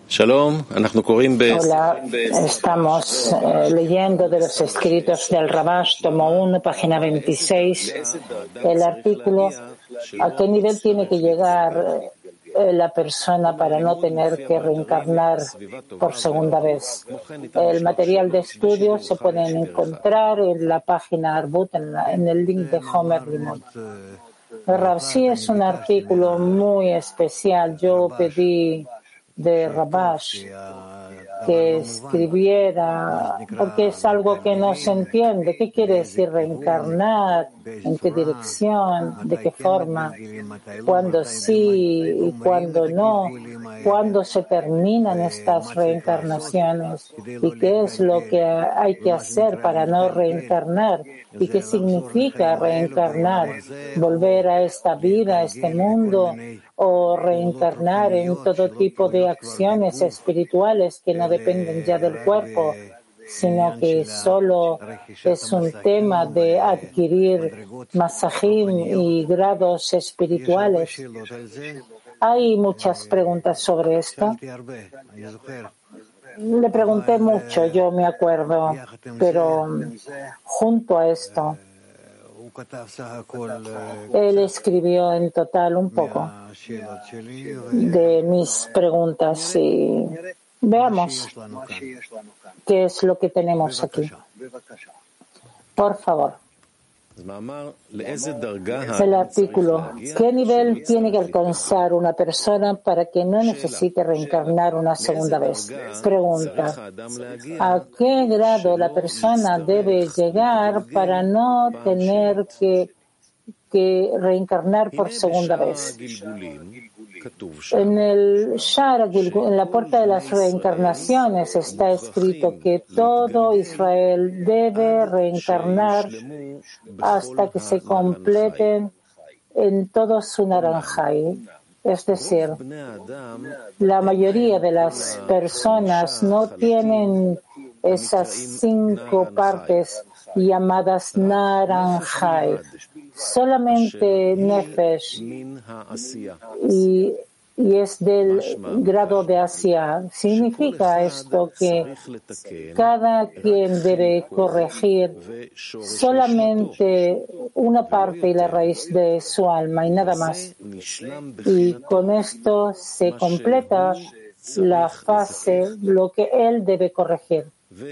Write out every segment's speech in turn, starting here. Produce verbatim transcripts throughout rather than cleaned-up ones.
Hola, estamos eh, leyendo de los escritos del Rabash, tomo uno, página veintiséis, el artículo ¿a qué nivel tiene que llegar eh, la persona para no tener que reencarnar por segunda vez? El material de estudio se puede encontrar en la página Arbut, en, la, en el link de Homer Limud. Rav, sí, es un artículo muy especial. Yo pedí de Rabash que escribiera, porque es algo que no se entiende. ¿Qué quiere decir reencarnar? ¿En qué dirección? ¿De qué forma? ¿Cuándo sí y cuándo no? ¿Cuándo se terminan estas reencarnaciones? ¿Y qué es lo que hay que hacer para no reencarnar? ¿Y qué significa reencarnar? ¿Volver a esta vida, a este mundo? ¿O reencarnar en todo tipo de acciones espirituales que no dependen ya del cuerpo, sino que solo es un tema de adquirir masajim y grados espirituales? Hay muchas preguntas sobre esto. Le pregunté mucho, yo me acuerdo, pero junto a esto, él escribió en total un poco de mis preguntas y veamos qué es lo que tenemos aquí. Por favor. El artículo, ¿qué nivel tiene que alcanzar una persona para que no necesite reencarnar una segunda vez? Pregunta, ¿a qué grado la persona debe llegar para no tener que, que reencarnar por segunda vez? En el Shara, en la puerta de las reencarnaciones, está escrito que todo Israel debe reencarnar hasta que se completen en todo su naranjai. Es decir, la mayoría de las personas no tienen esas cinco partes llamadas naranjai. Solamente Nefesh y, y es del grado de Asia. Significa esto que cada quien debe corregir solamente una parte y la raíz de su alma y nada más. Y con esto se completa la fase, lo que él debe corregir.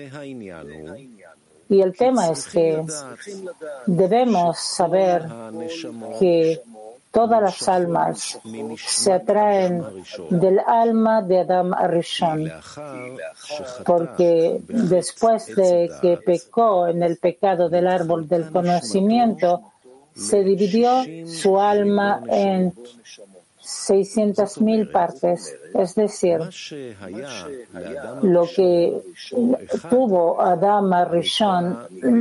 Y el tema es que debemos saber que todas las almas se atraen del alma de Adam Arishon, porque después de que pecó en el pecado del árbol del conocimiento, se dividió su alma en seiscientas mil partes, es decir, lo que tuvo Adam Arishon,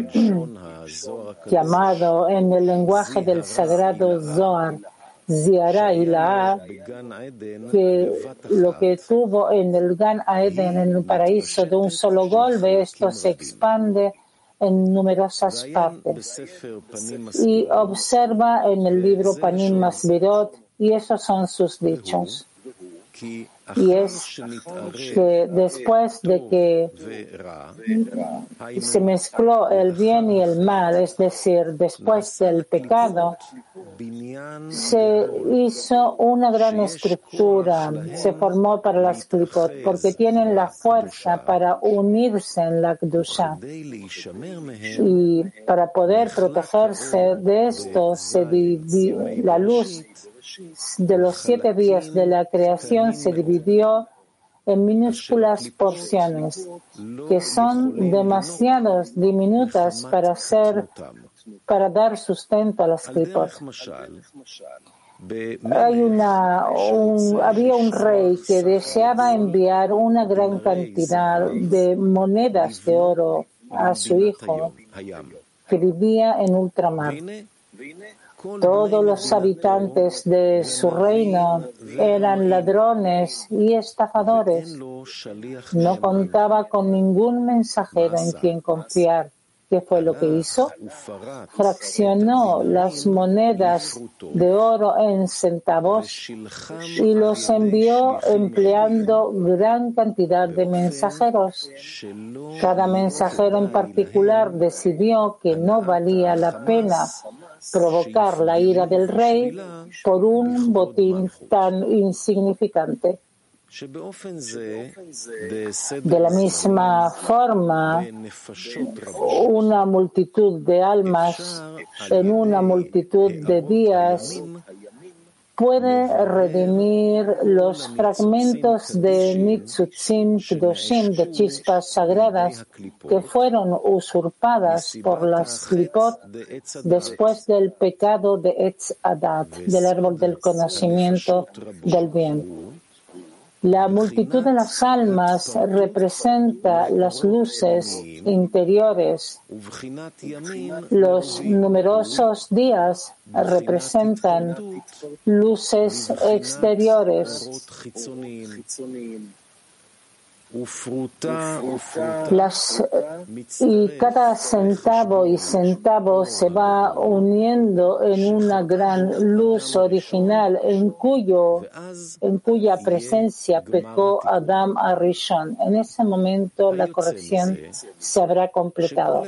llamado en el lenguaje del sagrado Zohar, Ziara y La'a, que lo que tuvo en el Gan Aeden, en el paraíso de un solo golpe, esto se expande en numerosas partes. Y observa en el libro Panim Masbirot, y esos son sus dichos. Y es que después de que se mezcló el bien y el mal, es decir, después del pecado, se hizo una gran estructura, se formó para las klipot, porque tienen la fuerza para unirse en la Kedusha. Y para poder protegerse de esto, se dividió, la luz de los siete días de la creación se dividió en minúsculas porciones, que son demasiado diminutas para ser, para dar sustento a las klipot. Hay una, un, había un rey que deseaba enviar una gran cantidad de monedas de oro a su hijo, que vivía en ultramar. Todos los habitantes de su reino eran ladrones y estafadores. No contaba con ningún mensajero en quien confiar. ¿Qué fue lo que hizo? Fraccionó las monedas de oro en centavos y los envió empleando gran cantidad de mensajeros. Cada mensajero en particular decidió que no valía la pena provocar la ira del rey por un botín tan insignificante. De la misma forma, una multitud de almas en una multitud de días puede redimir los fragmentos de Nitzutzim Kedoshim, de chispas sagradas, que fueron usurpadas por las Klipot después del pecado de Etz Adat, del árbol del conocimiento del bien. La multitud de las almas representa las luces interiores. Los numerosos días representan luces exteriores. Las, y cada centavo y centavo se va uniendo en una gran luz original en, cuyo, en cuya presencia pecó Adam Arishon. En ese momento la corrección se habrá completado.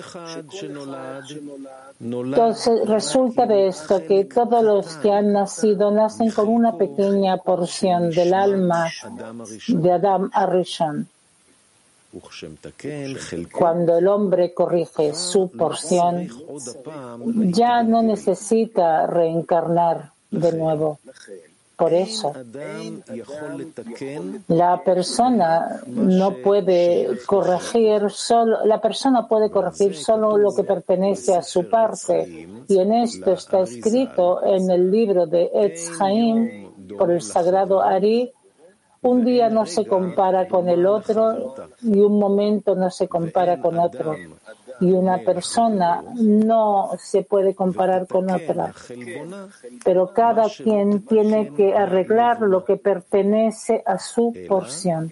Entonces resulta de esto que todos los que han nacido nacen con una pequeña porción del alma de Adam Arishon. Cuando el hombre corrige su porción, ya no necesita reencarnar de nuevo. Por eso, la persona no puede corregir solo, la persona puede corregir solo lo que pertenece a su parte. Y en esto está escrito en el libro de Etz Chaim por el sagrado Ari. Un día no se compara con el otro y un momento no se compara con otro. Y una persona no se puede comparar con otra. Pero cada quien tiene que arreglar lo que pertenece a su porción.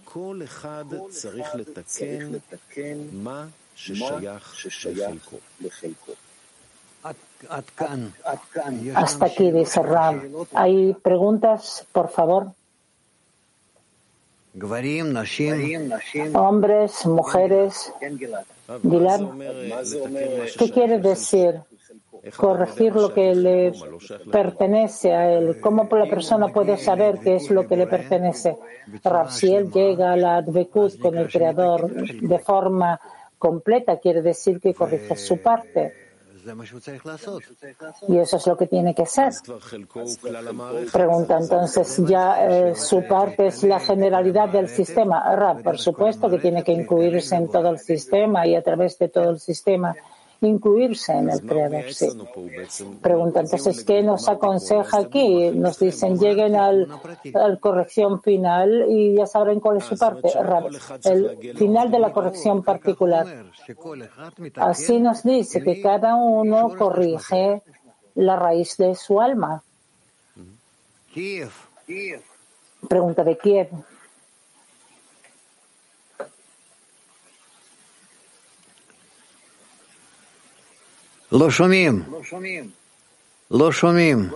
Hasta aquí, dice Rab. ¿Hay preguntas, por favor? Hombres, mujeres. Gilad, ¿qué quiere decir? Corregir lo que le pertenece a él. ¿Cómo la persona puede saber qué es lo que le pertenece? Rab, si él llega a la Advekut con el Creador de forma completa, quiere decir que corrige su parte. Y eso es lo que tiene que hacer. Pregunta entonces, ¿ya eh, su parte es la generalidad del sistema? Rab, por supuesto que tiene que incluirse en todo el sistema y a través de todo el sistema incluirse en el Creador. Sí. Pregunta entonces, ¿qué nos aconseja aquí? Nos dicen, lleguen al, al corrección final y ya sabrán cuál es su parte. Rab, el final de la corrección particular. Así nos dice que cada uno corrige la raíz de su alma. Pregunta de Kiev. לא שומעים. לא שומעים.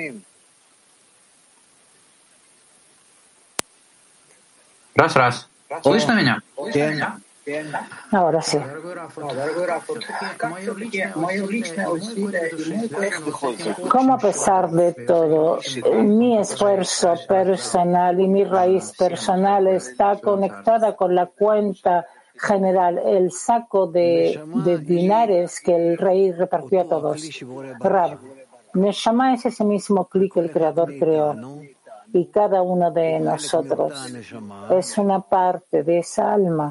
Раз, раз. Слышно меня? Ahora sí. ¿Cómo a pesar de todo, mi esfuerzo personal y mi raíz personal está conectada con la cuenta general, el saco de, de dinares que el rey repartió a todos? Rab, Neshama es ese mismo clic que el Creador creó. Y cada uno de nosotros es una parte de esa alma.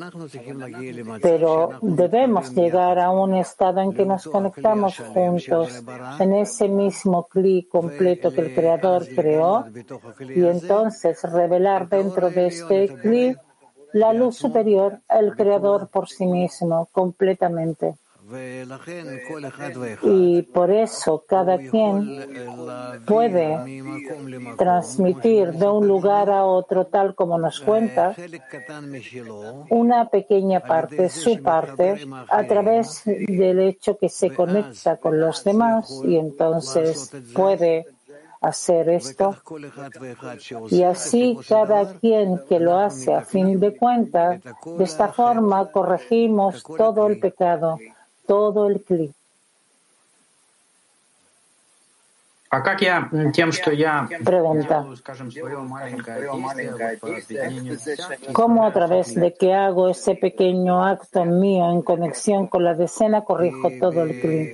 Pero debemos llegar a un estado en que nos conectamos juntos en ese mismo clic completo que el Creador creó y entonces revelar dentro de este clic la luz superior, el Creador por sí mismo, completamente. Y por eso cada quien puede transmitir de un lugar a otro, tal como nos cuenta, una pequeña parte, su parte, a través del hecho que se conecta con los demás y entonces puede hacer esto. Y así cada quien que lo hace a fin de cuentas, de esta forma corregimos todo el pecado, todo el cli. А как я тем, что я Pregunta. делаю, скажем, свое маленькое действие по объединению всяких, ¿Cómo a través de que hago ese pequeño acto mío en conexión con la decena corrijo todo el cli?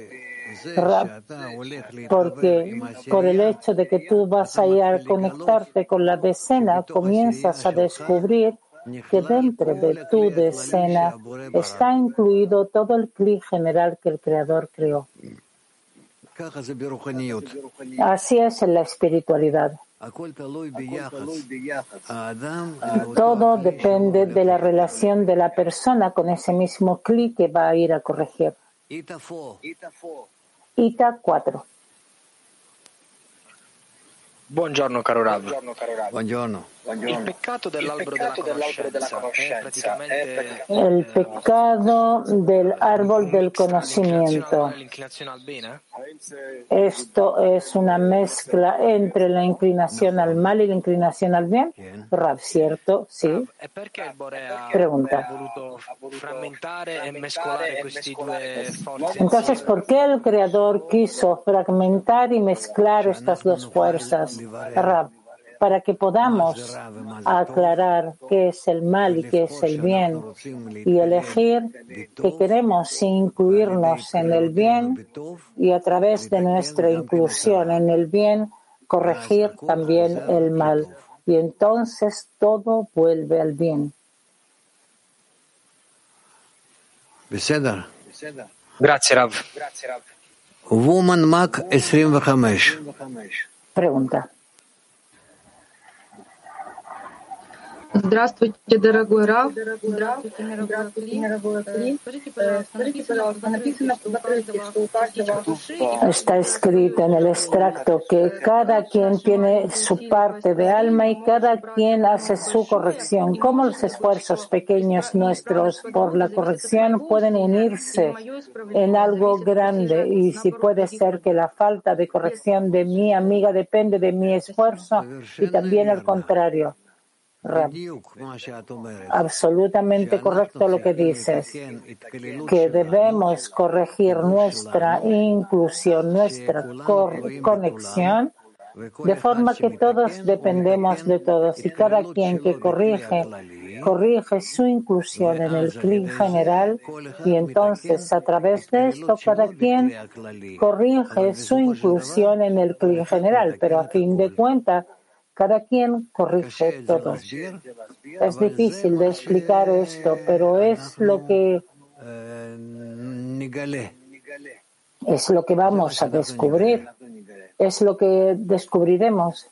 Porque por el hecho de que tú vas a ir a conectarte con la decena, comienzas a descubrir que dentro de tu decena está incluido todo el cli general que el Creador creó. Así es en la espiritualidad. Todo depende de la relación de la persona con ese mismo cli que va a ir a corregir. Ita cuatro. Buongiorno caro Rav. Buongiorno. Il peccato dell'albero della conoscenza è praticamente El pecado del árbol del conocimiento. l'inclinazione al bene? Esto es una mezcla entre la inclinación al mal y la inclinación al bien. Rav, ¿cierto? Sí. E perché il Borea Pregunta. ha voluto frammentare e mescolare questi due forze Entonces, insieme? ¿por qué el Creador quiso fragmentar y mezclar estas dos fuerzas? Rav, para que podamos aclarar qué es el mal y qué es el bien y elegir que queremos incluirnos en el bien y a través de nuestra inclusión en el bien corregir también el mal. Y entonces todo vuelve al bien. Grazie Rav. Woman Mac veinticinco. Pregunta. Здравствуйте, дорогой Рав. Здравствуйте, мировой Кли. Скажите, пожалуйста, написано в закрытии, что у каждого Está escrito en el extracto que cada quien tiene su parte de alma y cada quien hace su corrección. ¿Cómo los esfuerzos pequeños nuestros por la corrección pueden unirse en algo grande? Y si puede ser que la falta de corrección de mi amiga depende de mi esfuerzo y también al contrario. Rab, absolutamente correcto lo que dices, que debemos corregir nuestra inclusión, nuestra conexión, de forma que todos dependemos de todos y cada quien que corrige, corrige su inclusión en el cli general y entonces a través de esto cada quien corrige su inclusión en el cli general, pero a fin de cuentas cada quien corrige todo. Es difícil de explicar esto, pero es lo que es lo que vamos a descubrir. Es lo que descubriremos.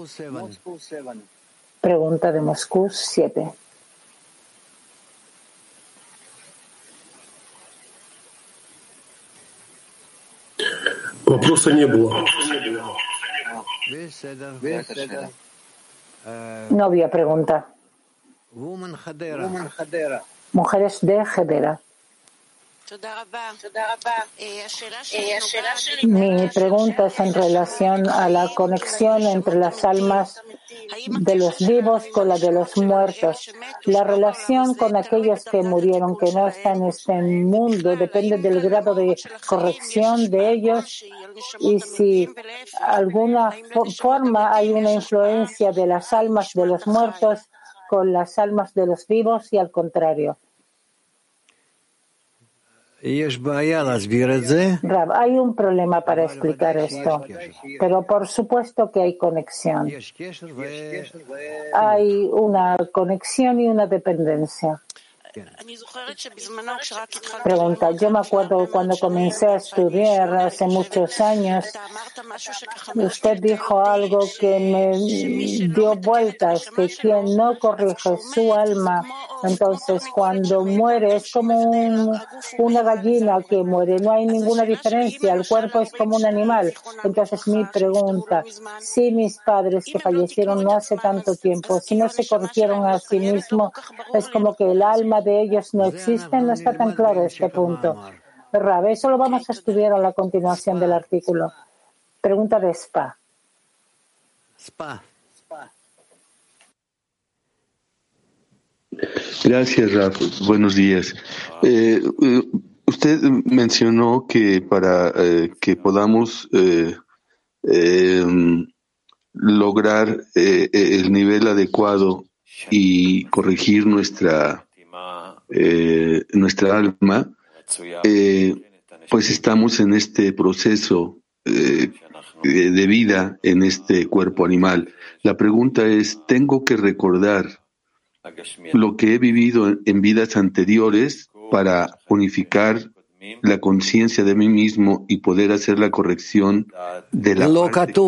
Pregunta de Moscú siete. Вопроса не было. No había pregunta. Mujeres de Hedera. Mi pregunta es en relación a la conexión entre las almas de los vivos con la de los muertos. La relación con aquellos que murieron, que no están en este mundo, depende del grado de corrección de ellos y si alguna forma hay una influencia de las almas de los muertos con las almas de los vivos y al contrario. Rab, hay un problema para explicar esto, pero por supuesto que hay conexión. Hay una conexión y una dependencia. Pregunta, yo me acuerdo cuando comencé a estudiar hace muchos años, usted dijo algo que me dio vueltas, que quien no corrige su alma, entonces cuando muere es como un, una gallina que muere, no hay ninguna diferencia, el cuerpo es como un animal. Entonces mi pregunta, si mis padres que fallecieron no hace tanto tiempo, si no se corrigieron a sí mismos, es como que el alma de ellos no existe, no está tan claro este punto. Rab, eso lo vamos a estudiar a la continuación del artículo. Pregunta de Spa. Spa. Gracias, Rab. Buenos días. Eh, usted mencionó que para eh, que podamos eh, eh, lograr eh, el nivel adecuado y corregir nuestra eh, nuestra alma, eh, pues estamos en este proceso eh, de vida en este cuerpo animal. La pregunta es, ¿tengo que recordar lo que he vivido en vidas anteriores para unificar la conciencia de mí mismo y poder hacer la corrección de la parte?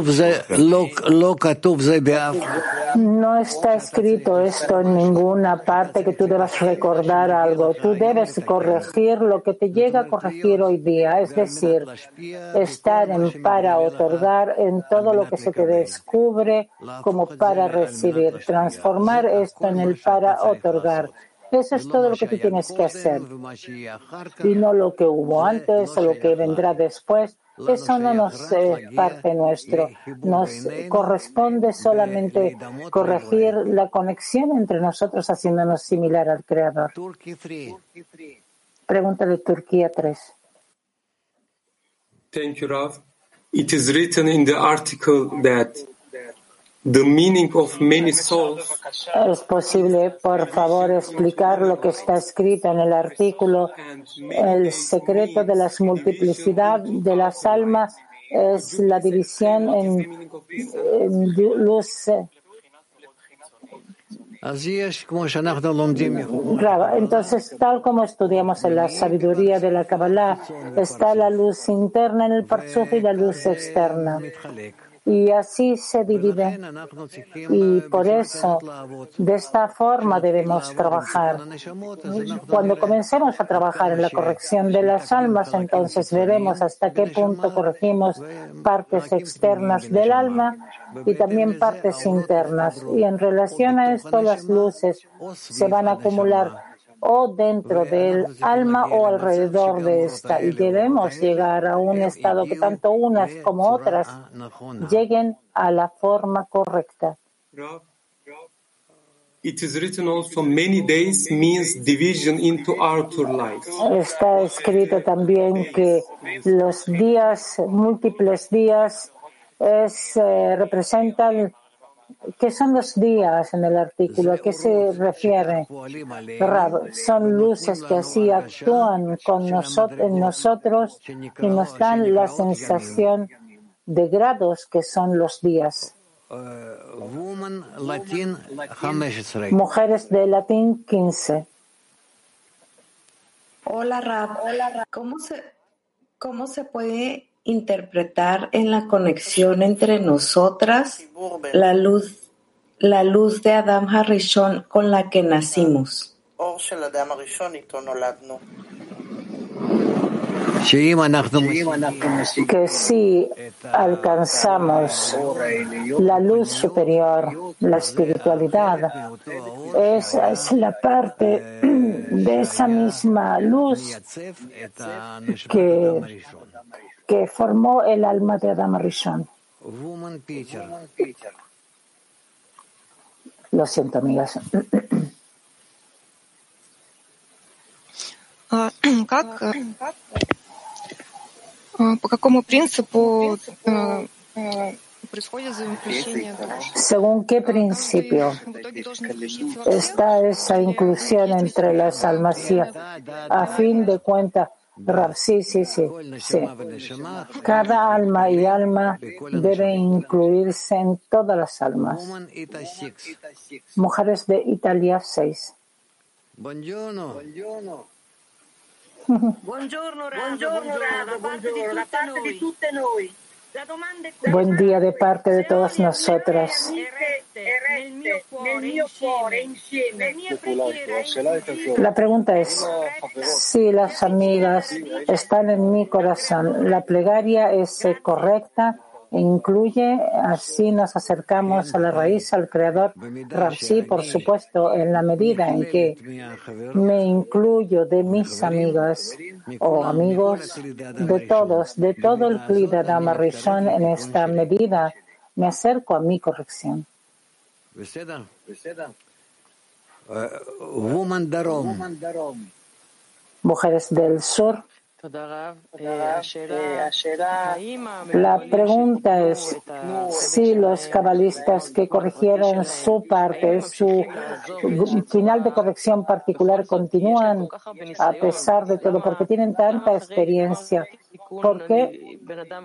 No está escrito esto en ninguna parte que tú debas recordar algo. Tú debes corregir lo que te llega a corregir hoy día, es decir, estar en para otorgar en todo lo que se te descubre como para recibir, transformar esto en el para otorgar. Eso es todo lo que tú tienes que hacer. Y no lo que hubo antes o lo que vendrá después. Eso no nos es parte nuestro. Nos corresponde solamente corregir la conexión entre nosotros haciéndonos similar al Creador. Pregunta de Turquía tres. Thank you, Rav. It is written in the article that the meaning of many souls. ¿Es posible, por favor, explicar lo que está escrito en el artículo? El secreto de la multiplicidad de las almas es la división en, en luz. Entonces, tal como estudiamos en la sabiduría de la Kabbalah, está la luz interna en el Parzuf y la luz externa. Y así se divide. Y por eso, de esta forma debemos trabajar. Cuando comencemos a trabajar en la corrección de las almas, entonces veremos hasta qué punto corregimos partes externas del alma y también partes internas. Y en relación a esto, las luces se van a acumular o dentro del alma o alrededor de esta. Y debemos llegar a un estado que tanto unas como otras lleguen a la forma correcta. It is written also many days means division into outer life. Está escrito también que los días, múltiples días, es, eh, representan. ¿Qué son los días en el artículo? ¿A qué se refiere? Rab, son luces que así actúan con nosotros, en nosotros y nos dan la sensación de grados que son los días. Mujeres de latín quince. Hola Rab, ¿cómo se, cómo se puede interpretar en la conexión entre nosotras la luz, la luz de Adam Harishon con la que nacimos? Que si alcanzamos la luz superior, la espiritualidad, esa es la parte de esa misma luz que que formó el alma de Adam Rishon. Lo siento, amigas. Как, по какому принципу происходит взаимоотношение? ¿Según qué principio está esa inclusión entre las almas? Y a fin de cuentas, sí, sí, sí, sí. Cada alma y alma debe incluirse en todas las almas. Mujeres de Italia seis. Buongiorno. Buongiorno Rav, da parte di tutte noi. Buen día de parte de todas nosotras. La pregunta es, si las amigas están en mi corazón, ¿la plegaria es correcta e incluye, así nos acercamos a la raíz, al Creador? Rav, sí, por supuesto, en la medida en que me incluyo de mis amigas o amigos, de todos, de todo el Kli de Adam Rishon, en esta medida me acerco a mi corrección. Mujeres del sur. La pregunta es si los cabalistas que corrigieron su parte, su final de corrección particular, continúan a pesar de todo, porque tienen tanta experiencia. ¿Por qué?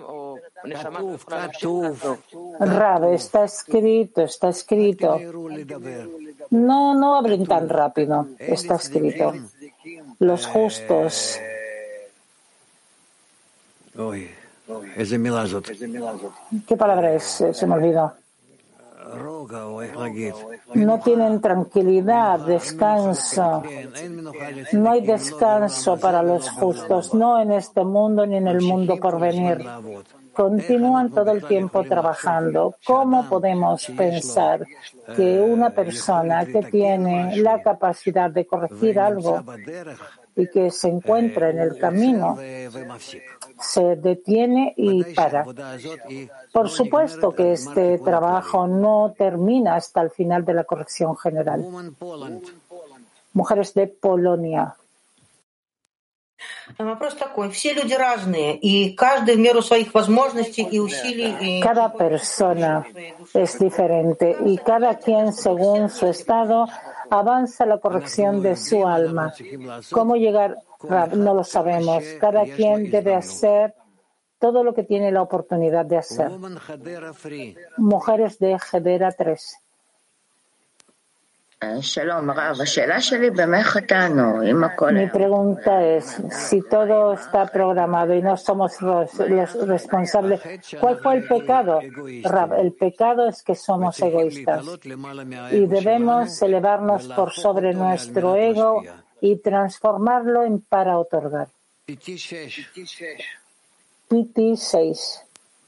Rav, está escrito, está escrito. No, no hablen tan rápido. Está escrito. Los justos. ¿Qué palabra es? Se me olvidó. No tienen tranquilidad, descanso. No hay descanso para los justos, no en este mundo ni en el mundo por venir. Continúan todo el tiempo trabajando. ¿Cómo podemos pensar que una persona que tiene la capacidad de corregir algo y que se encuentra en el camino se detiene y para? Por supuesto que este trabajo no termina hasta el final de la corrección general. Mujeres de Polonia. Cada persona es diferente y cada quien, según su estado, avanza a la corrección de su alma. ¿Cómo llegar? No lo sabemos. Cada quien debe hacer todo lo que tiene la oportunidad de hacer. Mujeres de Hedera tres. Mi pregunta es, si todo está programado y no somos los responsables, ¿cuál fue el pecado? Rav, el pecado es que somos egoístas y debemos elevarnos por sobre nuestro ego y transformarlo en para otorgar. P T seis.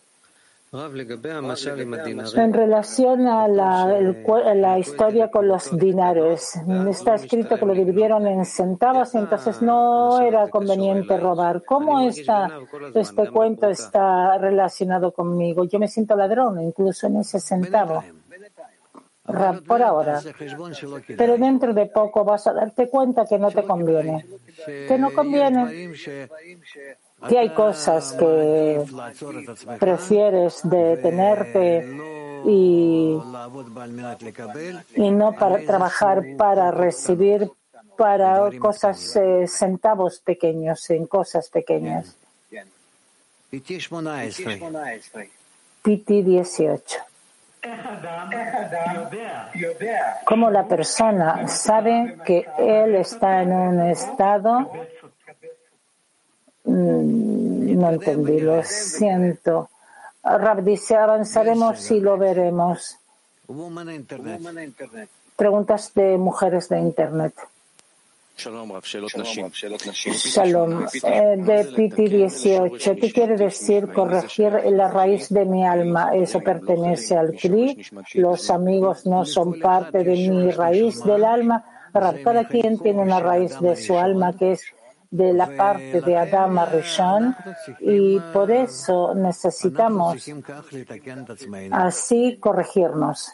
En relación a la, el, la historia con los dinares, está escrito que lo dividieron en centavos y entonces no era conveniente robar. ¿Cómo está, este cuento está relacionado conmigo? Yo me siento ladrón incluso en ese centavo. Por ahora. Pero dentro de poco vas a darte cuenta que no te conviene. Que no conviene. Que hay cosas que prefieres detenerte y, y no para trabajar para recibir para cosas, eh, centavos pequeños, en cosas pequeñas. P T dieciocho. Como la persona sabe que él está en un estado. No entendí, lo siento. Rav dice, avanzaremos y lo veremos. Preguntas de mujeres de Internet. Shalom, eh, de P T dieciocho. ¿Qué quiere decir corregir la raíz de mi alma? ¿Eso pertenece al Kli? ¿Los amigos no son parte de mi raíz del alma? Rav, cada quien tiene una raíz de su alma que es de la parte de Adam Rishon y por eso necesitamos así corregirnos.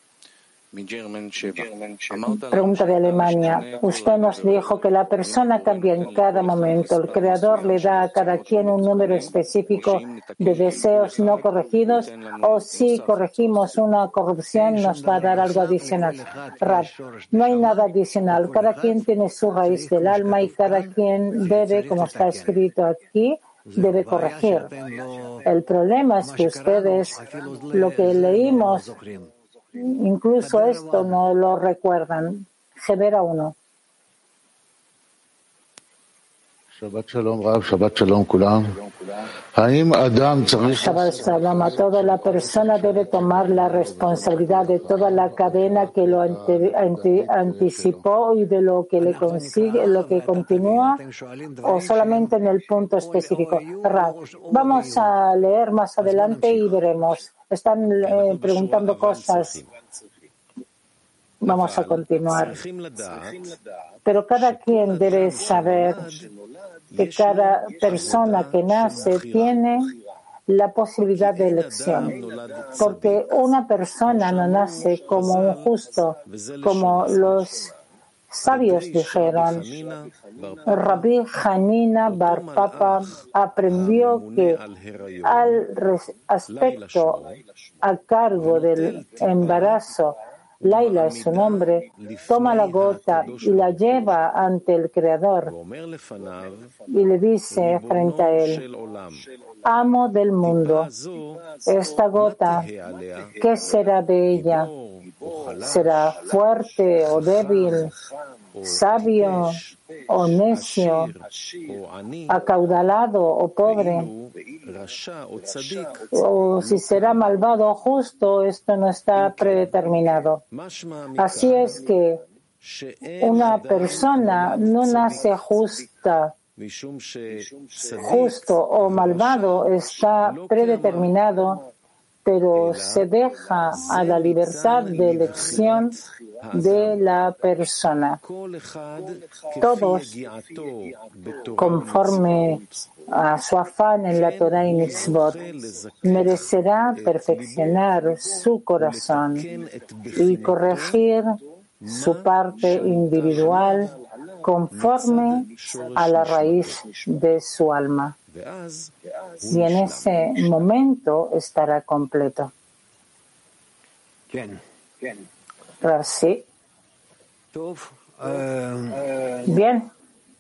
Pregunta de Alemania. Usted nos dijo que la persona cambia en cada momento. El Creador le da a cada quien un número específico de deseos no corregidos, o si corregimos una corrupción nos va a dar algo adicional. Rav, no hay nada adicional. Cada quien tiene su raíz del alma y cada quien debe, como está escrito aquí, debe corregir. El problema es que ustedes, lo que leímos, incluso esto no lo recuerdan. Hedera uno. Shabbat Shalom Rav, Shabbat Shalom Kulam. Shabbat Shalom a toda la persona debe tomar la responsabilidad de toda la cadena que lo ante, ante, anticipó y de lo que le consigue, lo que continúa, o solamente en el punto específico. Rav, vamos a leer más adelante y veremos. Están eh, preguntando cosas. Vamos a continuar. Pero cada quien debe saber que cada persona que nace tiene la posibilidad de elección, porque una persona no nace como un justo, como los sabios dijeron. Rabbi Hanina Bar Papa aprendió que al aspecto a cargo del embarazo, Laila es su nombre, toma la gota y la lleva ante el Creador y le dice frente a él: amo del mundo, esta gota, ¿qué será de ella? ¿Será fuerte o débil, sabio o necio, acaudalado o pobre? O si será malvado o justo, esto no está predeterminado. Así es que una persona no nace justa, justo o malvado, está predeterminado, pero se deja a la libertad de elección de la persona. Todos, conforme a su afán en la Torah y Mitzvot, merecerá perfeccionar su corazón y corregir su parte individual conforme a la raíz de su alma. Y en ese momento estará completo. Sí. Bien.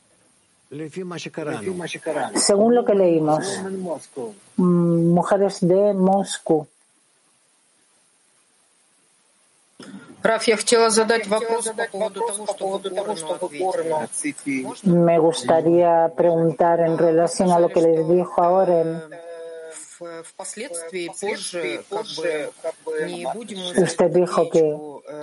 Según lo que leímos, mujeres de Moscú. Me gustaría preguntar en relación a lo que les dijo ahora. Usted dijo que,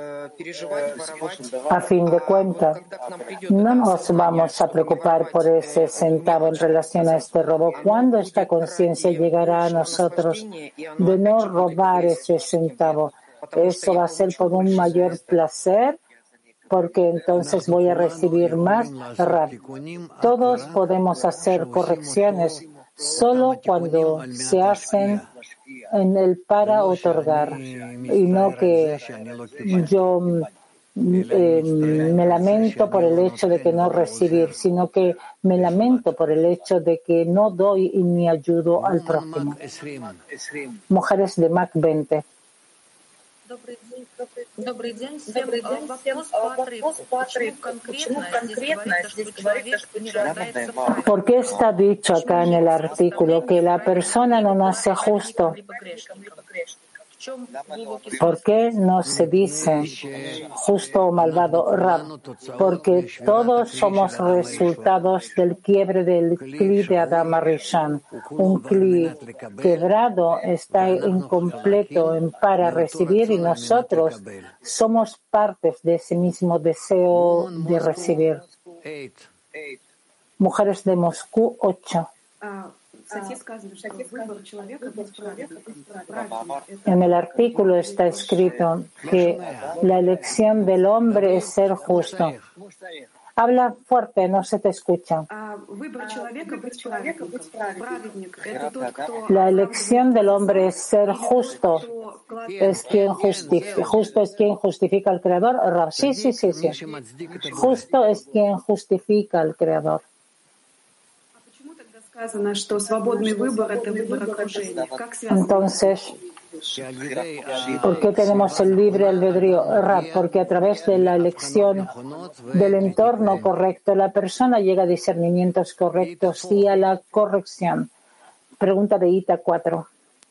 a fin de cuentas, no nos vamos a preocupar por ese centavo en relación a este robo. ¿Cuándo esta conciencia llegará a nosotros de no robar ese centavo? ¿Eso va a ser por un mayor placer? Porque entonces voy a recibir más. Todos podemos hacer correcciones solo cuando se hacen en el para otorgar, y no que yo eh, me lamento por el hecho de que no recibir, sino que me lamento por el hecho de que no doy ni ayudo al prójimo. Mujeres de Mac veinte. Добрый день всем. Вопрос по отрывку. Почему конкретно здесь говорится, что человек не рождается праведным? ¿Por qué está dicho acá en el artículo que la persona no nace justo? ¿Por qué no se dice justo o malvado? Rab, porque todos somos resultados del quiebre del Kli de Adam Rishon. Un Kli quebrado está incompleto en para recibir y nosotros somos partes de ese mismo deseo de recibir. Mujeres de Moscú ocho. En el artículo está escrito que la elección del hombre es ser justo. Habla fuerte, no se te escucha. La elección del hombre es ser justo. Es quien justifica, justo es quien justifica al Creador. Sí, sí, sí, sí. Justo es quien justifica al Creador. Entonces, ¿por qué tenemos el libre albedrío? Porque a través de la elección del entorno correcto, la persona llega a discernimientos correctos y a la corrección. Pregunta de Ita cuatro.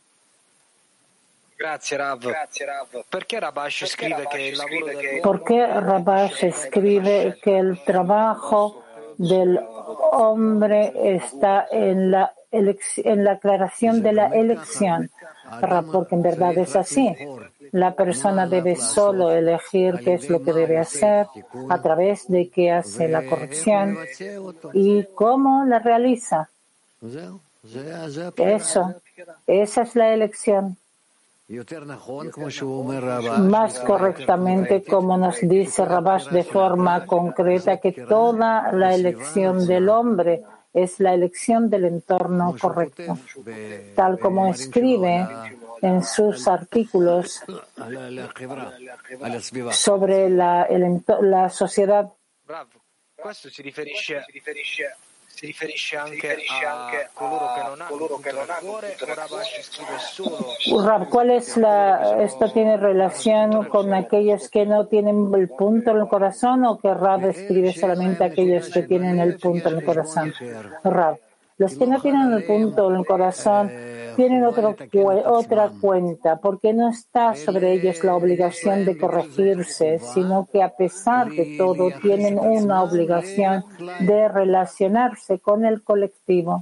Grazie Rav. Perché Rabash escribe que el laboro del ¿Por qué Rabash escribe que el trabajo del hombre está en la, en la aclaración de la elección, porque en verdad es así. La persona debe solo elegir qué es lo que debe hacer, a través de qué hace la corrección y cómo la realiza. Eso, esa es la elección. Más correctamente, como nos dice Rabash de forma concreta, que toda la elección del hombre es la elección del entorno correcto, tal como escribe en sus artículos sobre la, el, la sociedad. Bravo. Questo si riferisce, si riferisce anche a coloro che non hanno punto nel cuore, o Rabash scrive solo? Rab, ¿cuál es la, esto tiene relación con aquellos que no tienen el punto en el corazón o que Rab escribe solamente a aquellos que tienen el punto en el corazón? Rab, los que no tienen el punto en el corazón tienen otro, otra cuenta, porque no está sobre ellos la obligación de corregirse, sino que a pesar de todo tienen una obligación de relacionarse con el colectivo.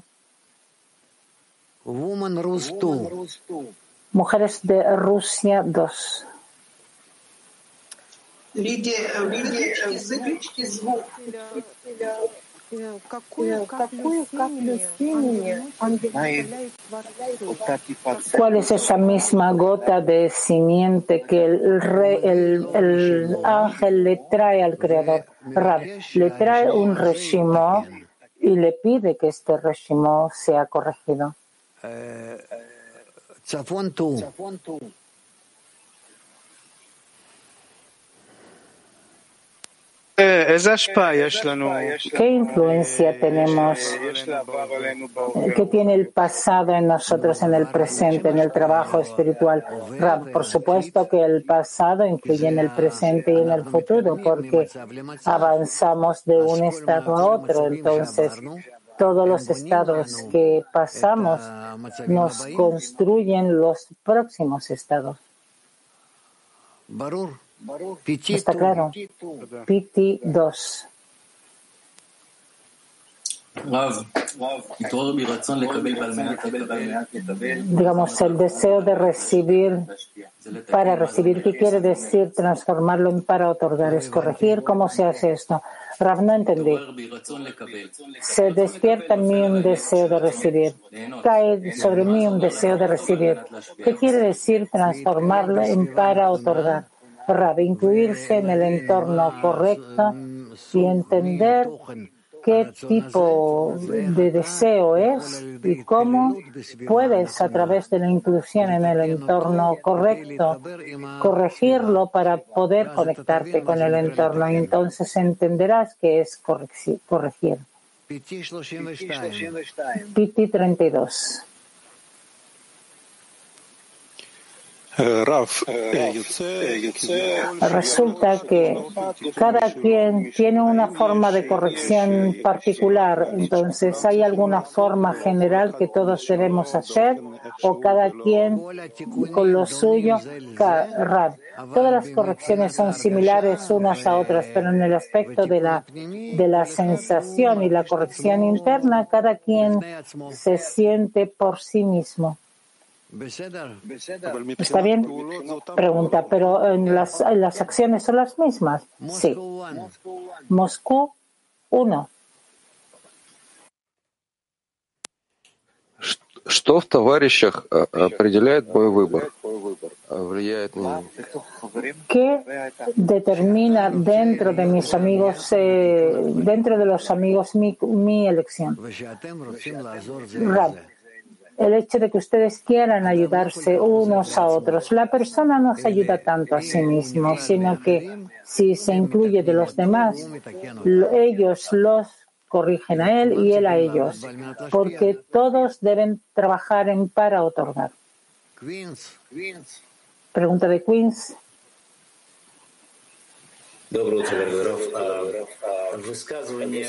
Mujeres de Rusia dos. ¿Cuál es esa misma gota de simiente que el, re, el, el ángel le trae al Creador? Rab, le trae un reshimó y le pide que este reshimó sea corregido. ¿Qué influencia tenemos? ¿Qué tiene el pasado en nosotros, en el presente, en el trabajo espiritual? Rab, por supuesto que el pasado influye en el presente y en el futuro, porque avanzamos de un estado a otro. Entonces, todos los estados que pasamos nos construyen los próximos estados. ¿Está claro? P T dos. Digamos, el deseo de recibir para recibir. ¿Qué quiere decir transformarlo en para otorgar? Es corregir. ¿Cómo se hace esto? Rav, no entendí. Se despierta en mí un deseo de recibir. Cae sobre mí un deseo de recibir. ¿Qué quiere decir transformarlo en para otorgar? Rav, incluirse en el entorno correcto y entender qué tipo de deseo es y cómo puedes, a través de la inclusión en el entorno correcto, corregirlo para poder conectarte con el entorno. Y entonces entenderás que es corregir. P T treinta y dos. Resulta que cada quien tiene una forma de corrección particular, entonces ¿hay alguna forma general que todos debemos hacer o cada quien con lo suyo? Rav, todas las correcciones son similares unas a otras, pero en el aspecto de la, de la sensación y la corrección interna, cada quien se siente por sí mismo. ¿Está bien? Pregunta, ¿pero en las, en las acciones son las mismas? Sí. Moscú, uno. Что в товарищах определяет мой выбор? Влияет на него? ¿Qué determina dentro de mis amigos, eh, dentro de los amigos, mi, mi elección? Rab, el hecho de que ustedes quieran ayudarse unos a otros. La persona no se ayuda tanto a sí mismo, sino que si se incluye de los demás, ellos los corrigen a él y él a ellos, porque todos deben trabajar en para otorgar. Pregunta de Queens. Доброе утро, Раф. Высказывание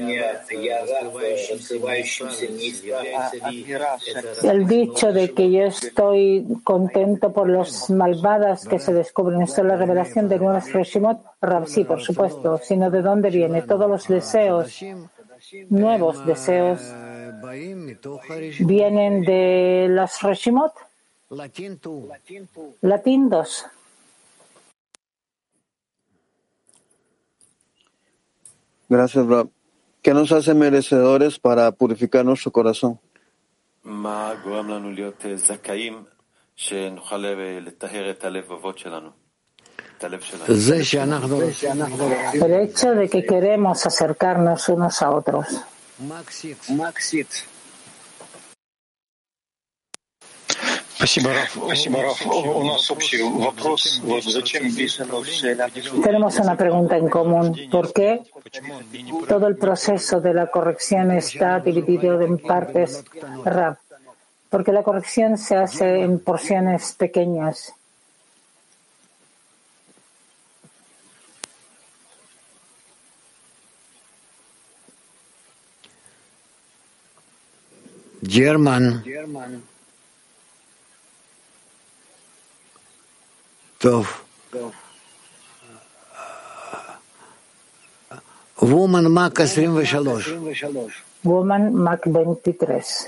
El dicho de que yo estoy contento por los malvadas que se descubren, ¿esto es la revelación de nuevas Reshimot? Rav, sí, por supuesto, sino de dónde viene. Todos los deseos nuevos deseos vienen de las Reshimot. Latín dos. Gracias, Rab. ¿Qué nos hace merecedores para purificar nuestro corazón? El hecho de que queremos acercarnos unos a otros. Tenemos una pregunta en común. ¿Por qué todo el proceso de la corrección está dividido en partes, Rab? Porque la corrección se hace en porciones pequeñas. German. טוב. Woman Mac veintitrés. Woman Mac veintitrés.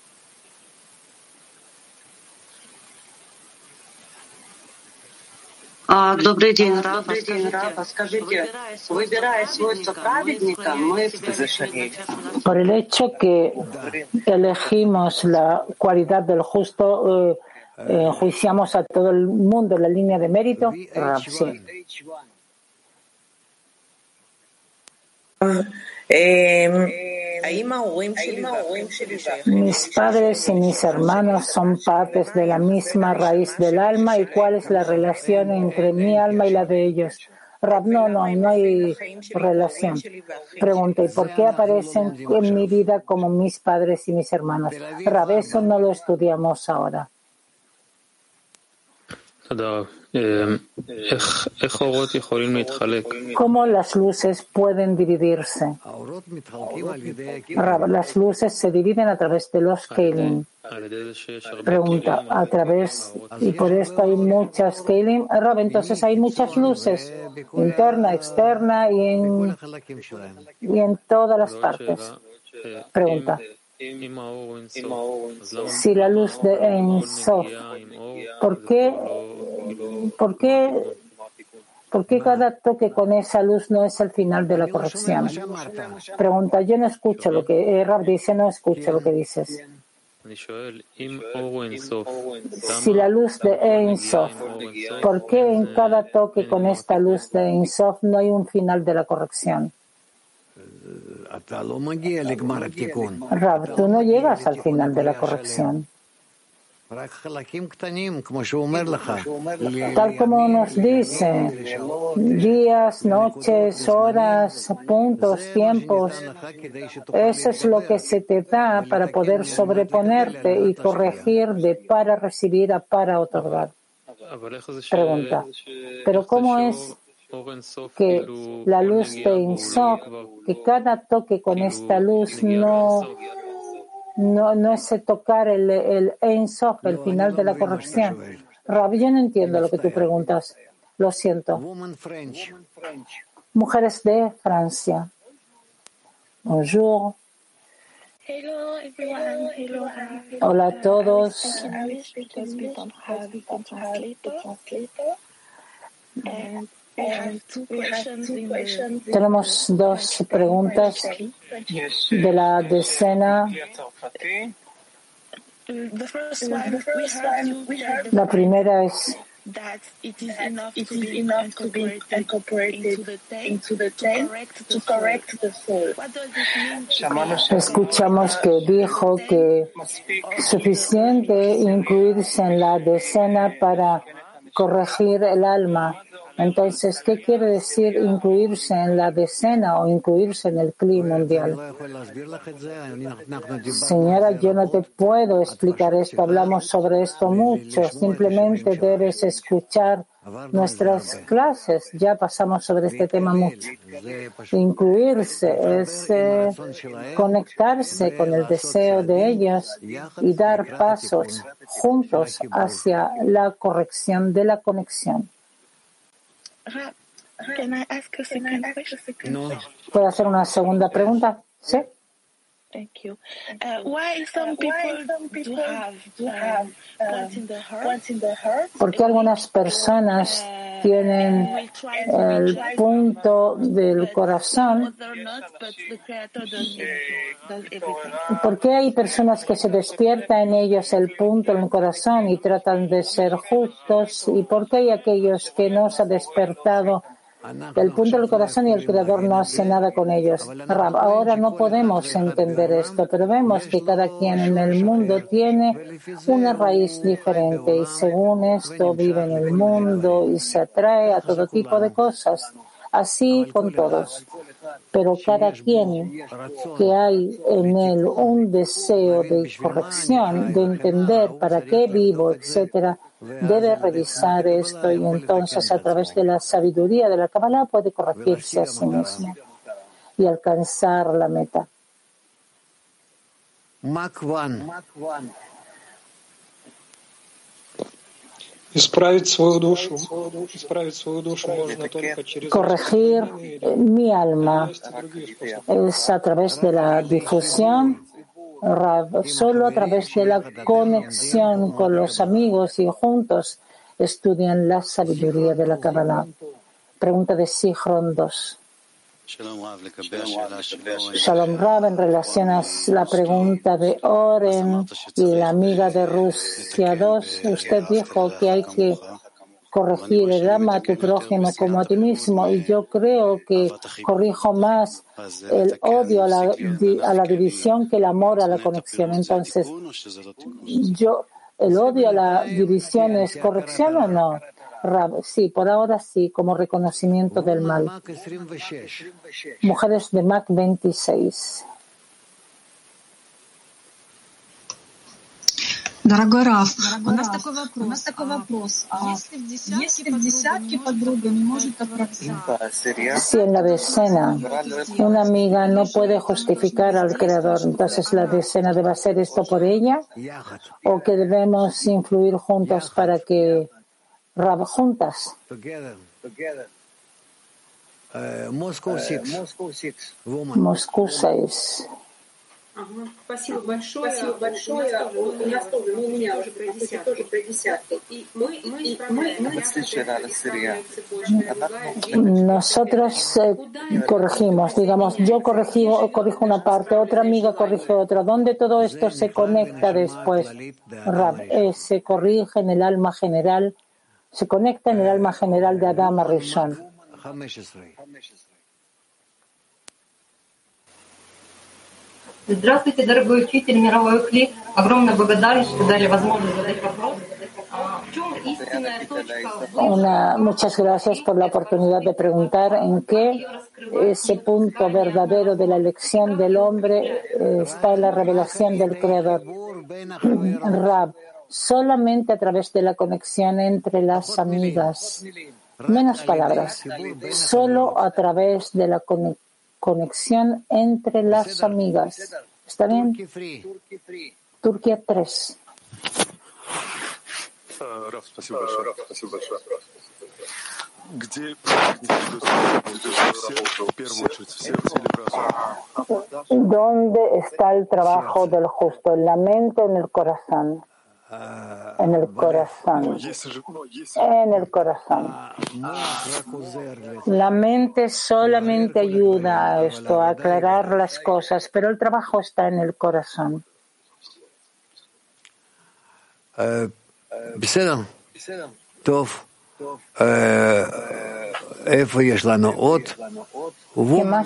Добрый день, Рав. Скажите, выбирая свойства праведника, мы por el hecho que elegimos la cualidad del justo, eh, eh, juiciamos a todo el mundo en la línea de mérito. Rav, sí. Mis padres y mis hermanos son partes de la misma raíz del alma. ¿Y cuál es la relación entre mi alma y la de ellos? Rab, no, no, no hay relación. Pregunta, ¿y por qué aparecen en mi vida como mis padres y mis hermanos? Rab, eso no lo estudiamos ahora. ¿Cómo las luces pueden dividirse? Rab, las luces se dividen a través de los Kelim. Pregunta, a través, y por esto hay muchas Kelim. Rab, entonces hay muchas luces, interna, externa y en, y en todas las partes. Pregunta, si la luz de Ein Sof, ¿por qué, por qué, por qué cada toque con esa luz no es el final de la corrección? Pregunta, yo no escucho lo que eh, Rab dice, no escucho lo que dices. Si la luz de Ein Sof, ¿por qué en cada toque con esta luz de Ein Sof no hay un final de la corrección? Rab, tú no llegas al final de la corrección. Tal como nos dice, días, noches, horas, puntos, tiempos, eso es lo que se te da para poder sobreponerte y corregir de para recibir a para otorgar. Pregunta, ¿pero cómo es que la luz de Ein Sof, que cada toque con esta luz no, no, no es tocar el, el Ein Sof, el final de la corrección? Rabbi, yo no entiendo lo que tú preguntas. Lo siento. Mujeres de Francia. Bonjour. Hello everyone. Hello. Hola a todos. Tenemos dos preguntas de la decena. La primera es escuchamos que dijo que es suficiente incluirse en la decena para corregir el alma. Entonces, ¿qué quiere decir incluirse en la decena o incluirse en el clima mundial? Señora, yo no te puedo explicar esto. Hablamos sobre esto mucho. Simplemente debes escuchar nuestras clases. Ya pasamos sobre este tema mucho. Incluirse es eh, conectarse con el deseo de ellos y dar pasos juntos hacia la corrección de la conexión. Can I ask a second question? ¿Puedo hacer una segunda pregunta? ¿Sí? Thank you. Uh, why some people do have um, points in the heart? Porque algunas personas tienen el punto del corazón. ¿Por qué hay personas que se despierta en ellos el punto del corazón y tratan de ser justos? ¿Y por qué hay aquellos que no se ha despertado el punto del corazón y el Creador no hace nada con ellos? Rab, ahora no podemos entender esto, pero vemos que cada quien en el mundo tiene una raíz diferente y según esto vive en el mundo y se atrae a todo tipo de cosas. Así con todos. Pero cada quien que hay en él un deseo de corrección, de entender para qué vivo, etcétera, debe revisar esto y entonces a través de la sabiduría de la Kabbalah puede corregirse a sí mismo y alcanzar la meta. Corregir mi alma es a través de la difusión, solo a través de la conexión con los amigos y juntos estudian la sabiduría de la Kabbalah. Pregunta de Sichron dos. Shalom Rav, en relación a la pregunta de Oren y la amiga de Rusia dos, usted dijo que hay que corregir el ama a tu prójimo como a ti mismo, y yo creo que corrijo más el odio a la, a la división que el amor a la conexión. Entonces, yo, ¿el odio a la división es corrección o no? Rab, sí, por ahora sí, como reconocimiento del mal. Mujeres de Mac veintiséis. Дорогой Раф, у нас такой вопрос. У нас такой вопрос. Если в десятке подруга не может оправдать. Si en la decena una amiga no puede justificar al Creador, entonces la decena debe hacer esto por ella, o que debemos influir juntos para que Rab, juntas. Moscú seis. Ага, спасибо большое. Спасибо большое. У нас тоже, ну, у меня уже про десятки. тоже про десятки. И мы, мы Nosotros eh, corregimos, digamos, yo corrijo, corrijo una parte, otra amiga corrige otra. ¿Dónde todo esto se conecta después? Rab, eh, se corrige en el alma general, se conecta en el alma general de Adam Rishon. Здравствуйте, дорогой учитель, мировой клип. Огромная благодарность, что дали возможность задать вопрос. В чем истинная точка? Una, muchas gracias por la oportunidad de preguntar en qué ese punto verdadero de la elección del hombre eh, está en la revelación del Creador. Rab, solamente a través de la conexión entre las amigas. Menos palabras. Solo a través de la conexión. Conexión entre las amigas. ¿Está bien? Turquía tres. Раф, спасибо большое. Спасибо большое. Где в первую очередь все усилия разума? ¿Dónde está el trabajo del justo? ¿En la mente o en el corazón? En el corazón. En el corazón. La mente solamente ayuda a esto, a aclarar las cosas, pero el trabajo está en el corazón. בסדר. טוב. איפה יש לנו עוד? Woman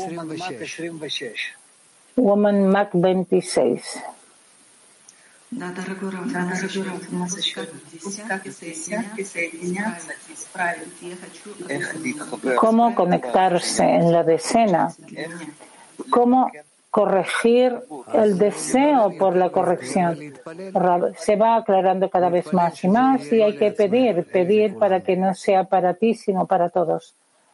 Woman Mac veintiséis. Да, дорогой Раф, да, дорогой Раф, у нас еще десятки соединяться, исправить. Я хочу... ¿Cómo conectarse en la decena? ¿Cómo corregir el deseo por la corrección? Se va aclarando cada vez más y más y hay que pedir, pedir para que no sea para ti, sino para todos.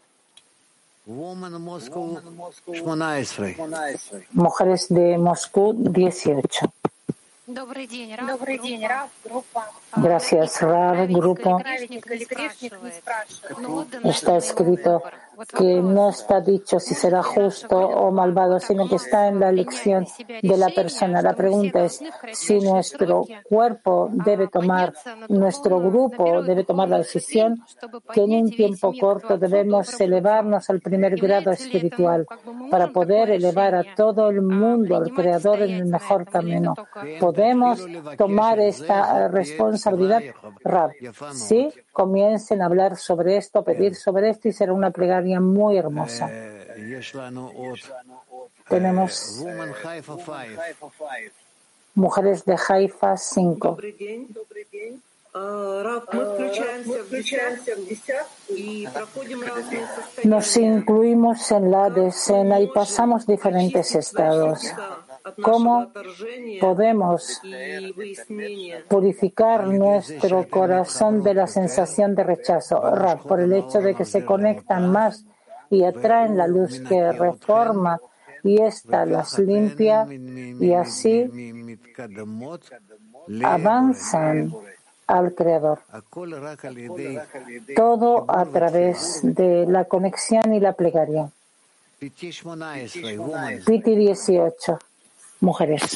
Mujeres de Moscú dieciocho. Gracias, Rav, grupo. Está escrito, que no está dicho si será justo o malvado, sino que está en la elección de la persona. La pregunta es si nuestro cuerpo debe tomar, nuestro grupo debe tomar la decisión que en un tiempo corto debemos elevarnos al primer grado espiritual para poder elevar a todo el mundo, al Creador, en el mejor camino. ¿Podemos tomar esta responsabilidad? Rab, sí, comiencen a hablar sobre esto, pedir sobre esto y será una plegaria muy hermosa. Tenemos mujeres de Haifa cinco. Nos incluimos en la decena y pasamos diferentes estados. ¿Cómo podemos purificar nuestro corazón de la sensación de rechazo? Rab, por el hecho de que se conectan más y atraen la luz que reforma y ésta las limpia y así avanzan al Creador. Todo a través de la conexión y la plegaria. Piti dieciocho. Mujeres.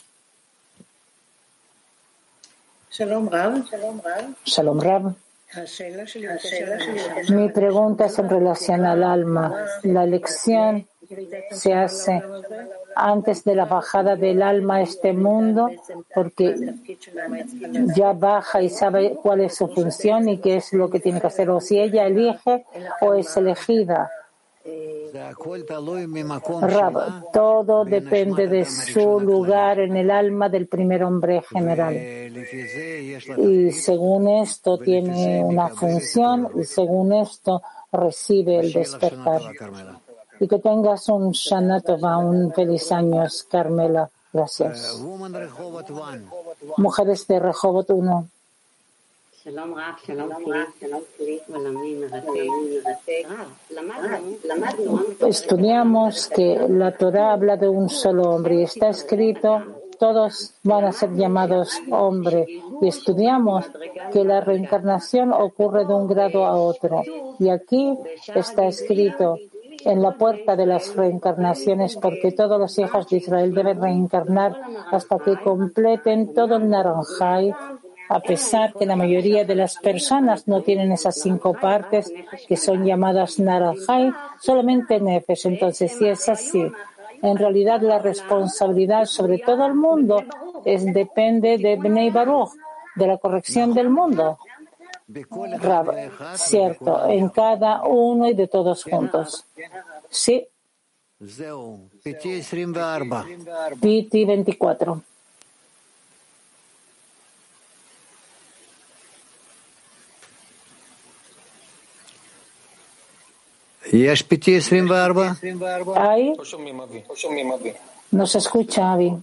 Shalom Rab. Shalom Rab. Mi pregunta es en relación al alma. La elección se hace antes de la bajada del alma a este mundo, porque ya baja y sabe cuál es su función y qué es lo que tiene que hacer, o si ella elige o es elegida. Rab, todo depende de su lugar en el alma del primer hombre general. Y según esto tiene una función y según esto recibe el despertar. Y que tengas un Shana Tova, un feliz años, Carmela. Gracias. Mujeres de Rehovot uno. Estudiamos que la Torah habla de un solo hombre y está escrito, todos van a ser llamados hombre. Y estudiamos que la reencarnación ocurre de un grado a otro. Y aquí está escrito en la puerta de las reencarnaciones, porque todos los hijos de Israel deben reencarnar hasta que completen todo el Naranjai, a pesar que la mayoría de las personas no tienen esas cinco partes que son llamadas Naranjai, solamente Nefesh. Entonces, si es así, en realidad la responsabilidad sobre todo el mundo es, depende de Bnei Baruch, de la corrección del mundo. Rab, cierto, en cada uno y de todos juntos. Sí. Piti veinticuatro. ¿Hay? ¿No se escucha, Avi?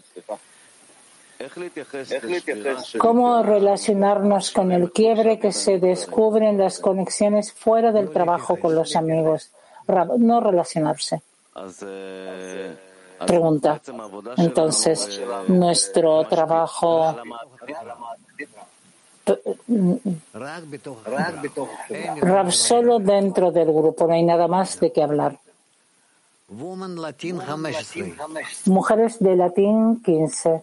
¿Cómo relacionarnos con el quiebre que se descubre en las conexiones fuera del trabajo con los amigos? No relacionarse. Pregunta. Entonces, nuestro trabajo Rab, solo dentro del grupo, no hay nada más de qué hablar. Mujeres de latín quince.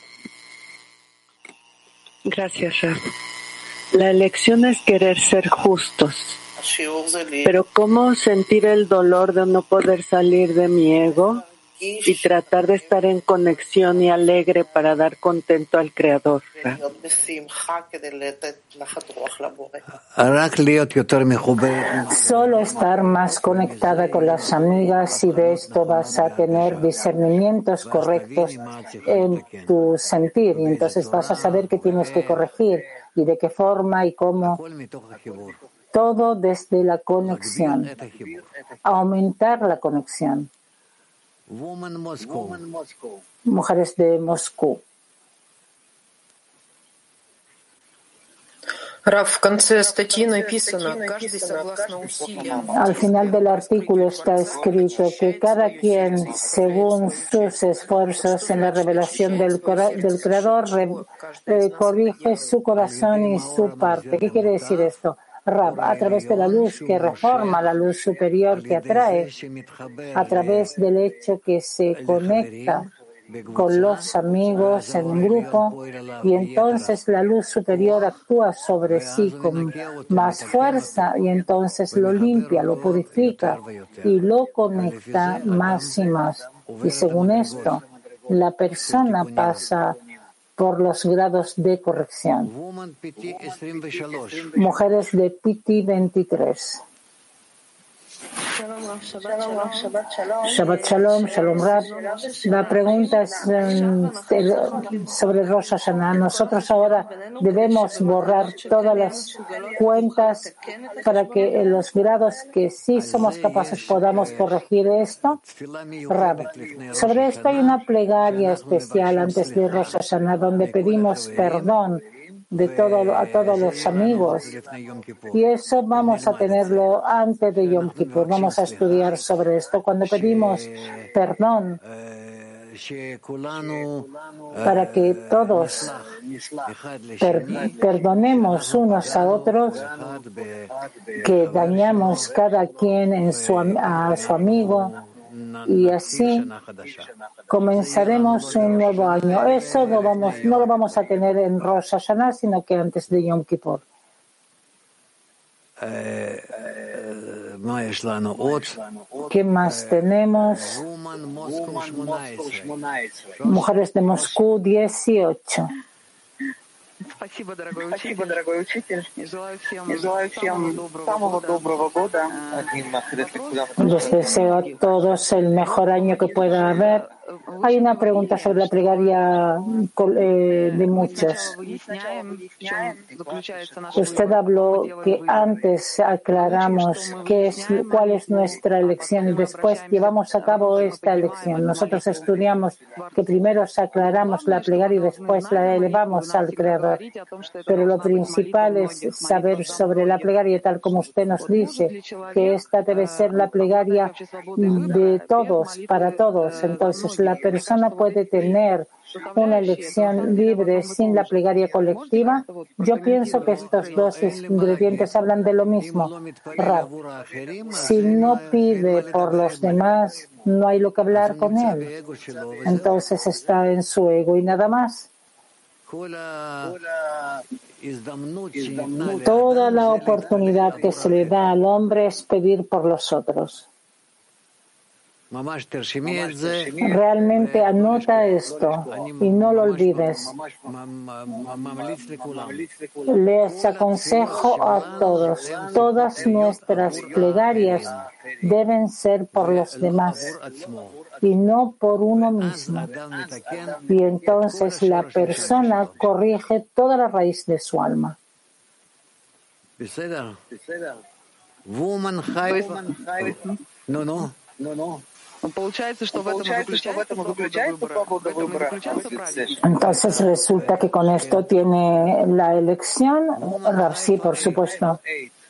Gracias, Rab. La elección es querer ser justos. Pero ¿cómo sentir el dolor de no poder salir de mi ego y tratar de estar en conexión y alegre para dar contento al Creador? Solo estar más conectada con las amigas y de esto vas a tener discernimientos correctos en tu sentir y entonces vas a saber qué tienes que corregir y de qué forma y cómo. Todo desde la conexión. Aumentar la conexión. Mujeres de Moscú. Al final del artículo está escrito que cada quien, según sus esfuerzos en la revelación del, del Creador, re, eh, corrige su corazón y su parte. ¿Qué quiere decir esto? Rab, a través de la luz que reforma, la luz superior que atrae, a través del hecho que se conecta con los amigos en un grupo, y entonces la luz superior actúa sobre sí con más fuerza y entonces lo limpia, lo purifica y lo conecta más y más. Y según esto, la persona pasa por los grados de corrección. Mujeres de P T veintitrés. Shabbat Shalom, Shalom Rab. La pregunta es um, sobre Rosh Hashanah. Nosotros ahora debemos borrar todas las cuentas para que en los grados que sí somos capaces podamos corregir esto. Rab, sobre esto hay una plegaria especial antes de Rosh Hashanah donde pedimos perdón de todo, a todos los amigos, y eso vamos a tenerlo antes de Yom Kippur. Vamos a estudiar sobre esto cuando pedimos perdón para que todos per, perdonemos unos a otros, que dañamos cada quien en su, a su amigo, y así comenzaremos un nuevo año. Eso no, vamos, no lo vamos a tener en Rosh Hashanah, sino que antes de Yom Kippur. ¿Qué más tenemos? Mujeres de Moscú dieciocho. Спасибо, дорогой учитель. Спасибо, дорогой учитель. И желаю всем, и желаю всем самого доброго года. Les deseo a todos el mejor año que pueda haber. Hay una pregunta sobre la plegaria eh, de muchos. Usted habló que antes aclaramos qué es, cuál es nuestra elección y después llevamos a cabo esta elección. Nosotros estudiamos que primero aclaramos la plegaria y después la elevamos al Creador. Pero lo principal es saber sobre la plegaria, tal como usted nos dice, que esta debe ser la plegaria de todos, para todos. Entonces, la persona puede tener una elección libre sin la plegaria colectiva. Yo pienso que estos dos ingredientes hablan de lo mismo. Rab, si no pide por los demás, no hay lo que hablar con él. Entonces está en su ego y nada más. Toda la oportunidad que se le da al hombre es pedir por los otros. Realmente anota esto y no lo olvides. Les aconsejo a todos, todas nuestras plegarias deben ser por los demás y no por uno mismo. Y entonces la persona corrige toda la raíz de su alma. No, no. No, no. Entonces resulta que con esto tiene la elección. Sí, por supuesto.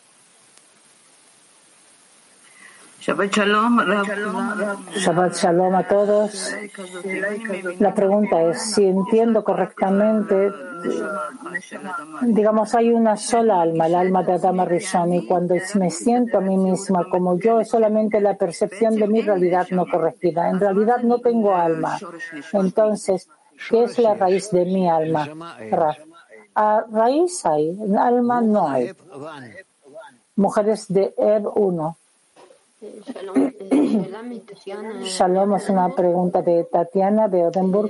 Shabbat Shalom. Shabbat Shalom a todos. La pregunta es, si entiendo correctamente, digamos, hay una sola alma, el alma de Adam Rishon, y cuando me siento a mí misma como yo, es solamente la percepción de mi realidad no corregida. En realidad no tengo alma. Entonces, ¿qué es la raíz de mi alma? A raíz hay, alma no hay. Mujeres de Ev uno. Shalom, es una pregunta de Tatiana de Odenburg.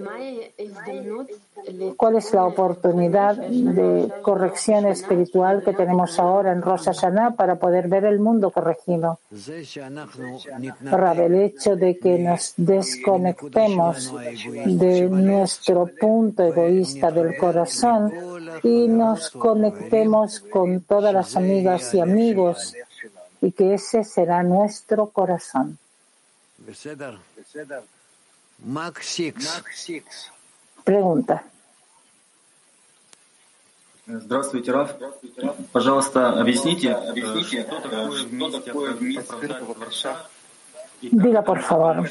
¿Cuál es la oportunidad de corrección espiritual que tenemos ahora en Rosh Hashanah para poder ver el mundo corregido? Rab, el hecho de que nos desconectemos de nuestro punto egoísta del corazón y nos conectemos con todas las amigas y amigos, y que ese será nuestro corazón. Pregunta. Здравствуйте, Раф. Пожалуйста, объясните, что такое вместе в Варшав. Diga, por favor,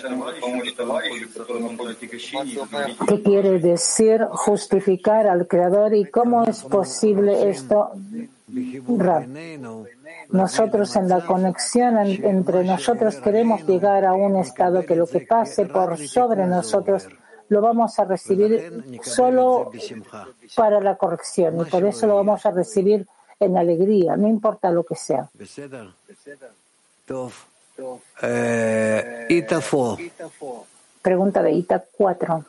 ¿qué quiere decir justificar al Creador y cómo es posible esto Rab, nosotros en la conexión entre nosotros queremos llegar a un estado que lo que pase por sobre nosotros lo vamos a recibir solo para la corrección y por eso lo vamos a recibir en alegría, no importa lo que sea. Pregunta de Ita cuatro.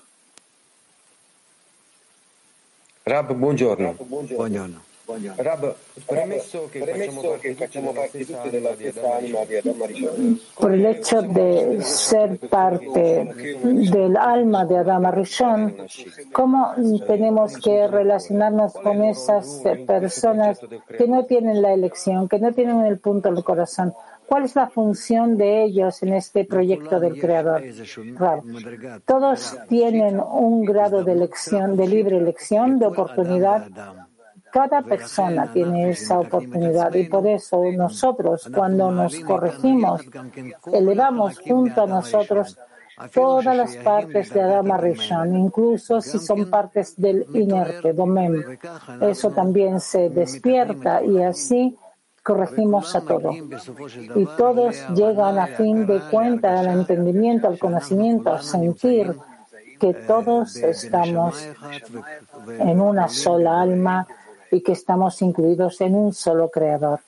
Rab, buongiorno. Buongiorno. Rab, premesso che facciamo parte tutti della stessa anima di Adam Rishon. Por el hecho de ser parte del alma de Adam Rishon, ¿cómo tenemos que relacionarnos con esas personas que no tienen la elección, que no tienen el punto del corazón? ¿Cuál es la función de ellos en este proyecto del Creador? Rab, todos tienen un grado de elección, de libre elección, de oportunidad. Cada persona tiene esa oportunidad y por eso nosotros, cuando nos corregimos, elevamos junto a nosotros todas las partes de Adam Rishon, incluso si son partes del inerte, Domem. Eso también se despierta y así corregimos a todo. Y todos llegan a fin de cuenta al entendimiento, al conocimiento, a sentir que todos estamos en una sola alma y que estamos incluidos en un solo Creador.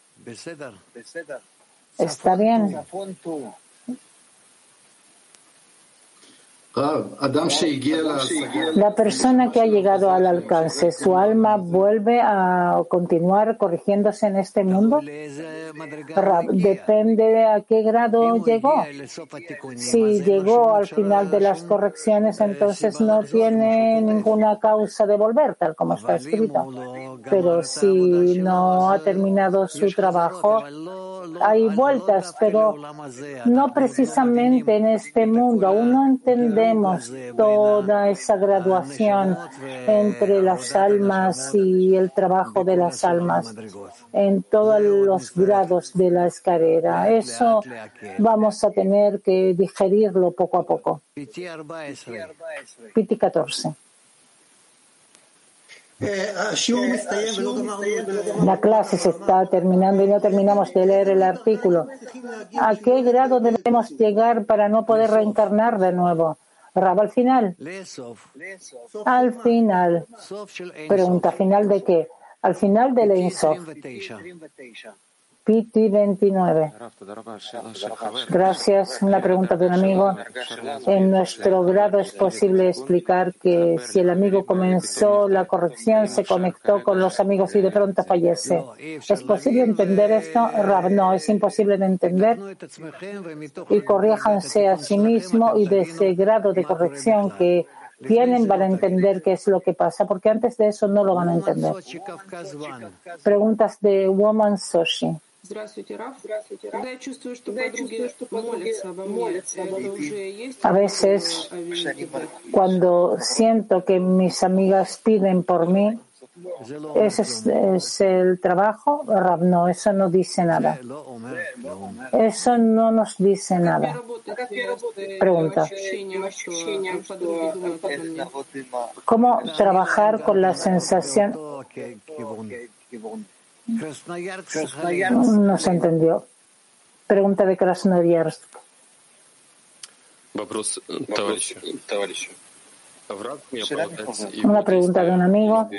¿Está bien? La persona que ha llegado al alcance, ¿su alma vuelve a continuar corrigiéndose en este mundo? Depende de a qué grado llegó. Si llegó al final de las correcciones, entonces no tiene ninguna causa de volver, tal como está escrito. Pero si no ha terminado su trabajo, hay vueltas, pero no precisamente en este mundo. Aún no entendemos toda esa graduación entre las almas y el trabajo de las almas en todos los grados de la escalera. Eso vamos a tener que digerirlo poco a poco. Piti catorce. La clase se está terminando y no terminamos de leer el artículo. ¿A qué grado debemos llegar para no poder reencarnar de nuevo? Rab, al final. Al final. Pregunta, ¿final de qué? Al final del Ein Sof. P T veintinueve. Gracias. Una pregunta de un amigo. En nuestro grado es posible explicar que si el amigo comenzó la corrección, se conectó con los amigos y de pronto fallece. ¿Es posible entender esto? Rab, no, es imposible de entender. Y corríjanse a sí mismo y de ese grado de corrección que tienen van a entender qué es lo que pasa, porque antes de eso no lo van a entender. Preguntas de Woman Soshi. A veces, cuando siento que mis amigas piden por mí, ¿ese es, es el trabajo? Rab, no, eso no dice nada. Eso no nos dice nada. Pregunta. ¿Cómo trabajar con la sensación? No se entendió. Pregunta de Krasnoyarsk. Una pregunta de un amigo.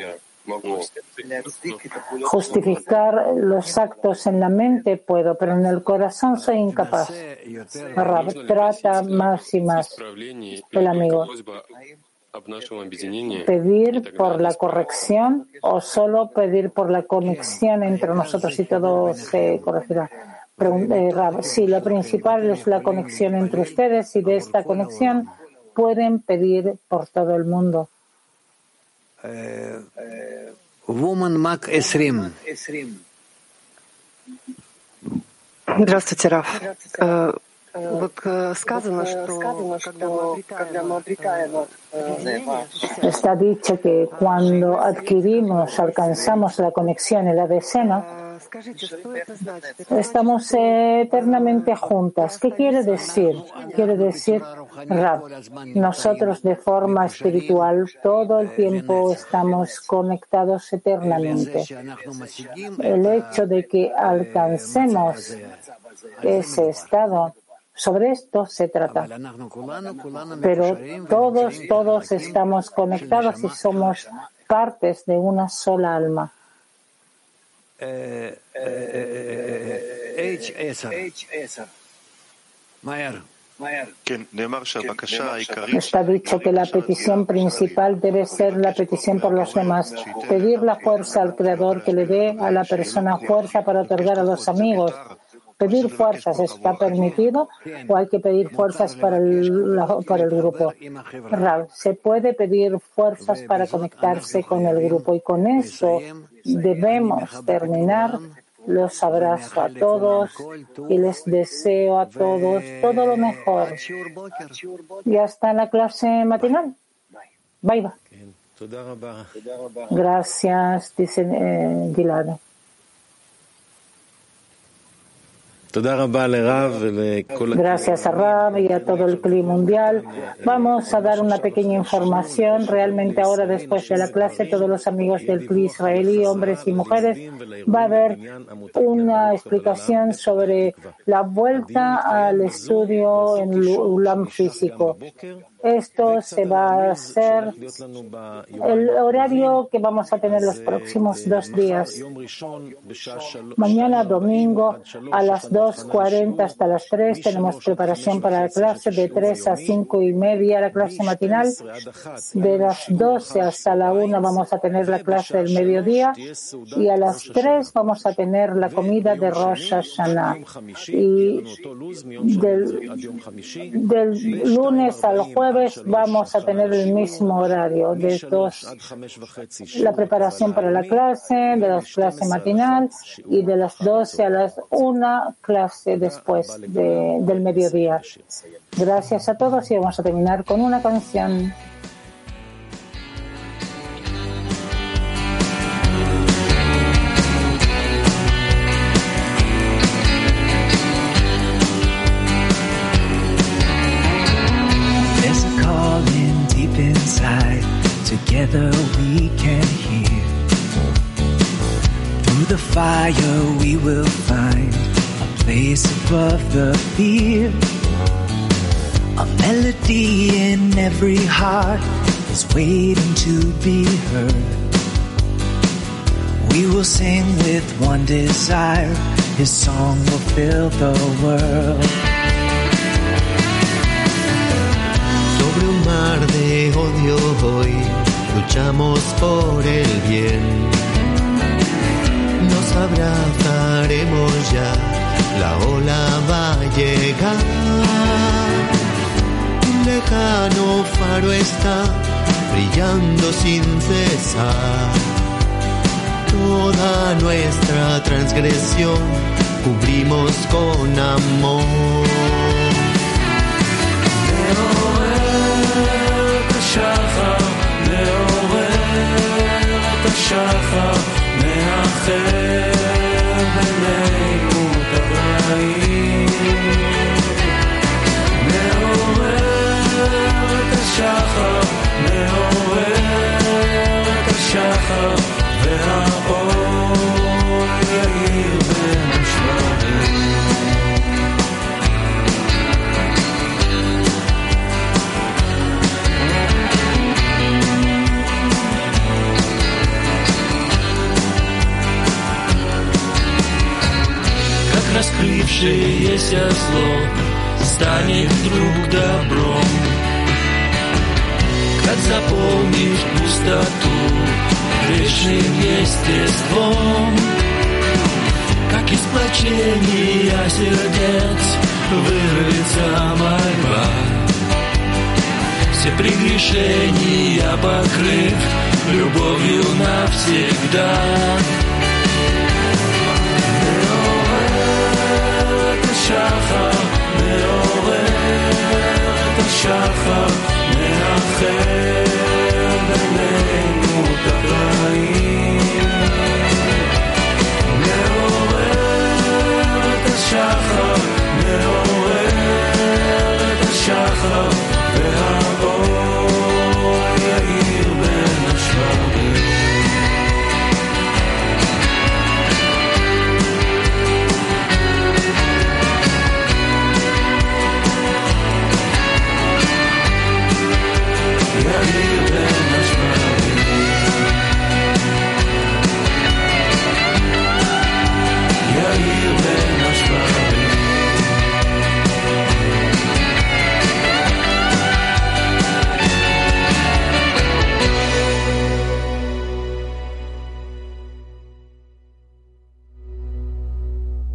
Justificar los actos en la mente puedo, pero en el corazón soy incapaz. Rab, trata más y más. El amigo. ¿Pedir por la corrección o solo pedir por la conexión entre nosotros y todo se corregirá? Eh, Rab, sí, lo principal es la conexión entre ustedes y de esta conexión pueden pedir por todo el mundo. Woman Mac Esrim. Здравствуйте, Раф. Вот сказано, что когда мы обретаем Está dicho que cuando adquirimos, alcanzamos la conexión en la decena, Estamos eternamente juntas. ¿Qué quiere decir? Quiere decir, Rab, nosotros de forma espiritual todo el tiempo estamos conectados eternamente. El hecho de que alcancemos ese estado, sobre esto se trata. Pero todos, todos estamos conectados y somos partes de una sola alma. Está dicho que la petición principal debe ser la petición por los demás. Pedir la fuerza al Creador que le dé a la persona fuerza para otorgar a los amigos. ¿Pedir fuerzas está permitido o hay que pedir fuerzas para el, para el grupo? Rav, se puede pedir fuerzas para conectarse con el grupo y con eso debemos terminar. Los abrazo a todos y les deseo a todos todo lo mejor. Y hasta la clase matinal. Bye bye. Gracias, dice eh, Gilad. Gracias a Rab y a todo el Kli mundial. Vamos a dar una pequeña información. Realmente ahora, después de la clase, todos los amigos del Kli israelí, hombres y mujeres, va a haber una explicación sobre la vuelta al estudio en el Ulam físico. Esto se va a hacer el horario que vamos a tener los próximos dos días. Mañana domingo a las dos cuarenta hasta las tres tenemos preparación para la clase, de tres a cinco y media la clase matinal. De las doce hasta la una vamos a tener la clase del mediodía y a las tres vamos a tener la comida de Rosh Hashanah. Y del, del lunes al jueves vamos a tener el mismo horario, de dos, la preparación para la clase, de la clase matinal y de las doce a las una clase después de, del mediodía. Gracias a todos y vamos a terminar con una canción. Together we can hear. Through the fire we will find a place above the fear. A melody in every heart is waiting to be heard. We will sing with one desire, His song will fill the world. Sobre un mar de odio hoy luchamos por el bien. Nos abrazaremos ya, la ola va a llegar. Un lejano faro está brillando sin cesar. Toda nuestra transgresión cubrimos con amor. השחר מאחר בינינו את הרעים, מעורר את השחר, מעורר את השחר, והאור יאיר בין השברים. Раскрывшееся зло станет вдруг добром, как заполнишь пустоту грешным естеством, как из плачения сердец вырвется мольба, все прегрешения покрыв любовью навсегда. השחר מעורר את השחר, מאחר בינינו את הרעים, מעורר השחר